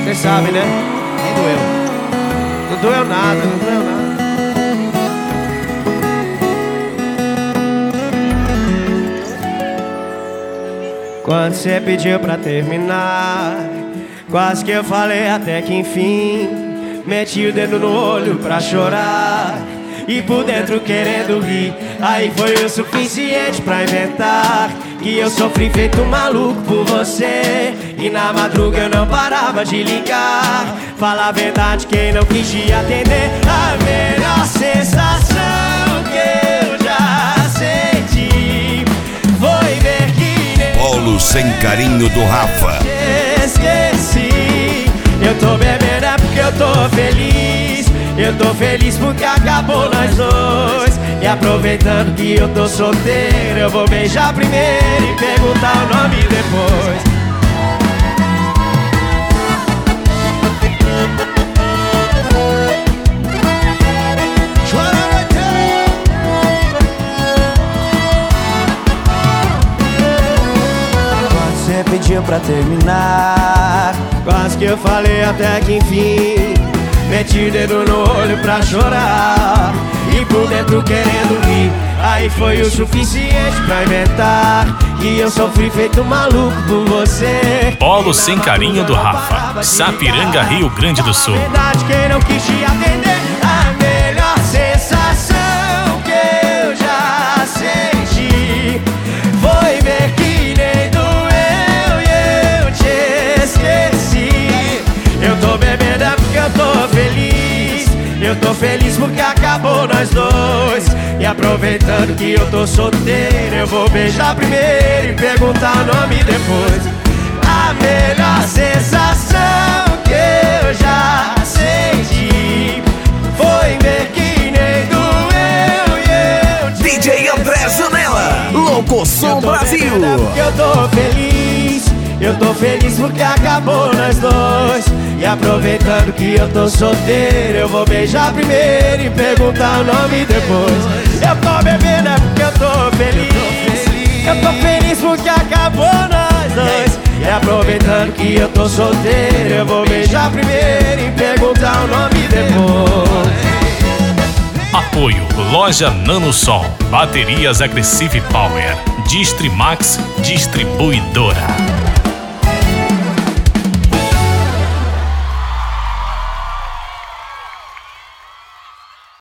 Vocês sabem, né? Nem doeu. Não doeu nada, não doeu nada. Quando você pediu pra terminar, quase que eu falei até que enfim. Meti o dedo no olho pra chorar e por dentro querendo rir. Aí foi o suficiente pra inventar que eu sofri feito maluco por você. E na madruga eu não parava de ligar. Fala a verdade, quem não quis te atender. A melhor sensação que eu já senti foi ver que nem Polo Sem Carinho do Rafa. Esqueci. Eu tô bebendo é porque eu tô feliz. Eu tô feliz porque acabou nós dois. E aproveitando que eu tô solteiro, eu vou beijar primeiro e perguntar o nome depois. Quando você pediu pra terminar, quase que eu falei até que enfim. Meti o dedo no olho pra chorar e por dentro querendo rir. Aí foi o suficiente pra inventar que eu sofri feito maluco por você. Polo Sem Carinho do Rafa, Sapiranga, Rio Grande do Sul. Verdade, quem não quis te atender. A melhor sensação que eu já senti foi ver que nem doeu e eu te esqueci. Eu tô bebendo é porque eu tô feliz. Eu tô feliz porque acabou nós dois. E aproveitando que eu tô solteiro, eu vou beijar primeiro e perguntar o nome depois. A melhor sensação que eu já senti foi ver que nem doeu e eu te DJ André Janela, Louco Som Brasil. porque eu tô feliz. Eu tô feliz porque acabou nós dois. E aproveitando que eu tô solteiro, eu vou beijar primeiro e perguntar o nome depois. Eu tô bebendo é porque eu tô feliz. Eu tô feliz porque acabou nós dois. E aproveitando que eu tô solteiro, eu vou beijar primeiro e perguntar o nome depois. Apoio Loja Nano Som, Baterias Aggressive Power, Distrimax Distribuidora.